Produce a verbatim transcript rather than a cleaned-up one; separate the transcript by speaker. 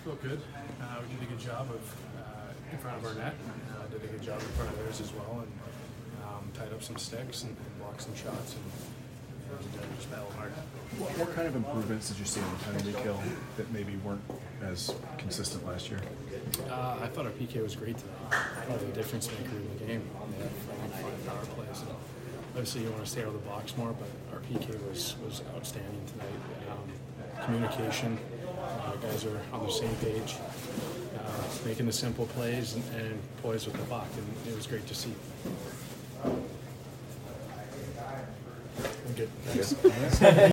Speaker 1: felt good. Uh, we did a good job of uh, in front of our net. Uh, did a good job in front of theirs as well, and um, tied up some sticks and, and blocked some shots, and, and uh, just battled hard.
Speaker 2: What, what kind of improvements did you see in the penalty kill that maybe weren't as consistent last year?
Speaker 1: Uh, I thought our P K was great today. Probably the difference maker in the game. We had five power plays. And obviously, you want to stay out of the box more, but our P K was was outstanding tonight. Um, communication, uh, guys are on the same page, uh, making the simple plays and, and poised with the puck, and it was great to see. I'm good. Thanks.